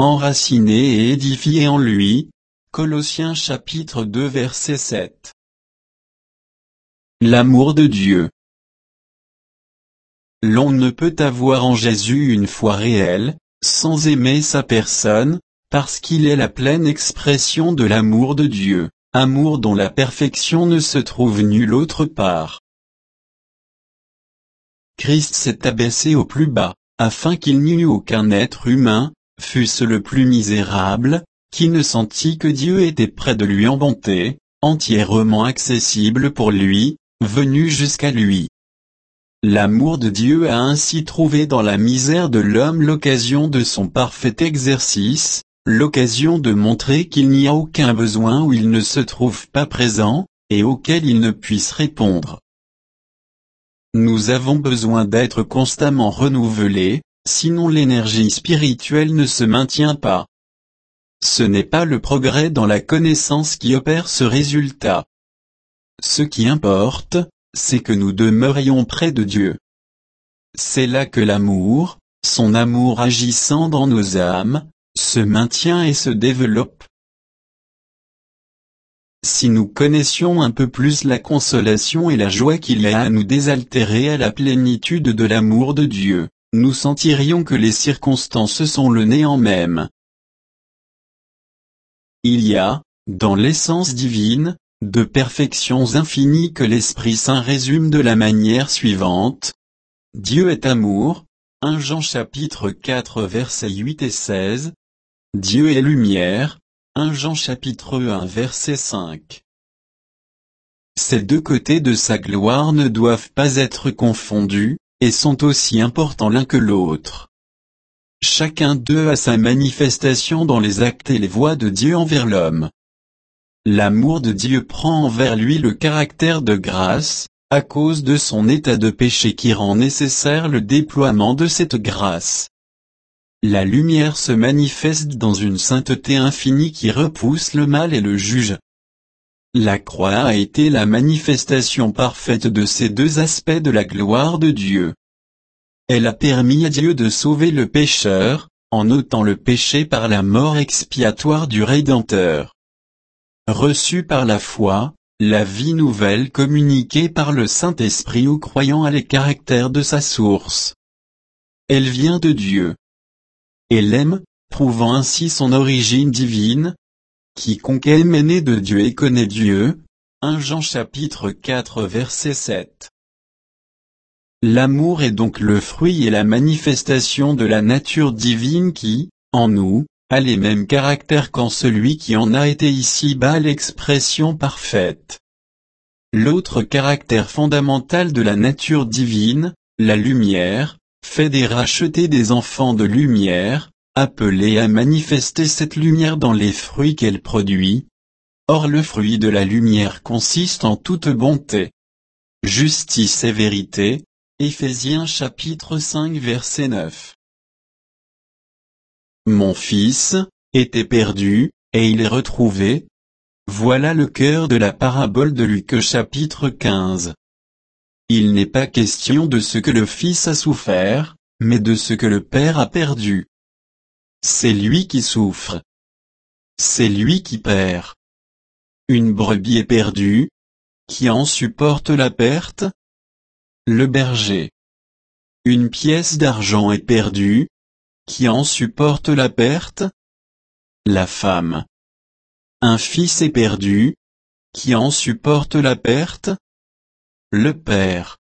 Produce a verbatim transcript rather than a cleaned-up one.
enraciné et édifié en lui. Colossiens chapitre deux verset sept. L'amour de Dieu. L'on ne peut avoir en Jésus une foi réelle, sans aimer sa personne, parce qu'il est la pleine expression de l'amour de Dieu, amour dont la perfection ne se trouve nulle autre part. Christ s'est abaissé au plus bas, afin qu'il n'y eût aucun être humain, fût-ce le plus misérable, qui ne sentit que Dieu était près de lui en bonté, entièrement accessible pour lui, venu jusqu'à lui. L'amour de Dieu a ainsi trouvé dans la misère de l'homme l'occasion de son parfait exercice, l'occasion de montrer qu'il n'y a aucun besoin où il ne se trouve pas présent, et auquel il ne puisse répondre. Nous avons besoin d'être constamment renouvelés, sinon l'énergie spirituelle ne se maintient pas. Ce n'est pas le progrès dans la connaissance qui opère ce résultat. Ce qui importe, c'est que nous demeurions près de Dieu. C'est là que l'amour, son amour agissant dans nos âmes, se maintient et se développe. Si nous connaissions un peu plus la consolation et la joie qu'il y a à nous désaltérer à la plénitude de l'amour de Dieu, nous sentirions que les circonstances sont le néant même. Il y a, dans l'essence divine, de perfections infinies que l'Esprit Saint résume de la manière suivante. Dieu est amour, premier Jean chapitre quatre versets huit et seize. Dieu est lumière, premier Jean chapitre un verset cinq. Ces deux côtés de sa gloire ne doivent pas être confondus, et sont aussi importants l'un que l'autre. Chacun d'eux a sa manifestation dans les actes et les voies de Dieu envers l'homme. L'amour de Dieu prend envers lui le caractère de grâce, à cause de son état de péché qui rend nécessaire le déploiement de cette grâce. La lumière se manifeste dans une sainteté infinie qui repousse le mal et le juge. La croix a été la manifestation parfaite de ces deux aspects de la gloire de Dieu. Elle a permis à Dieu de sauver le pécheur, en ôtant le péché par la mort expiatoire du Rédempteur. Reçue par la foi, la vie nouvelle communiquée par le Saint-Esprit aux croyants a les caractères de sa source. Elle vient de Dieu. Elle aime, prouvant ainsi son origine divine. Quiconque aime est né de Dieu et connaît Dieu. premier Jean chapitre quatre verset sept. L'amour est donc le fruit et la manifestation de la nature divine qui, en nous, a les mêmes caractères qu'en celui qui en a été ici-bas l'expression parfaite. L'autre caractère fondamental de la nature divine, la lumière, fait des rachetés des enfants de lumière, appelés à manifester cette lumière dans les fruits qu'elle produit. Or le fruit de la lumière consiste en toute bonté, justice et vérité. Éphésiens chapitre cinq verset neuf. Mon fils était perdu, et il est retrouvé. Voilà le cœur de la parabole de Luc chapitre quinze. Il n'est pas question de ce que le fils a souffert, mais de ce que le père a perdu. C'est lui qui souffre. C'est lui qui perd. Une brebis est perdue. Qui en supporte la perte? Le berger. Une pièce d'argent est perdue. Qui en supporte la perte? La femme. Un fils est perdu. Qui en supporte la perte? Le père.